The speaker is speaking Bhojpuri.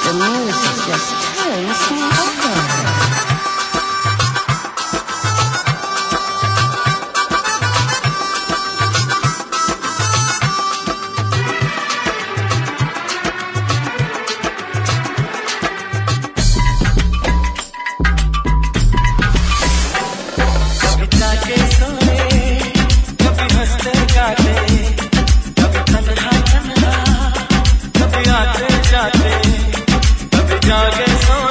The music just turns me on. जाते कभी जागे सो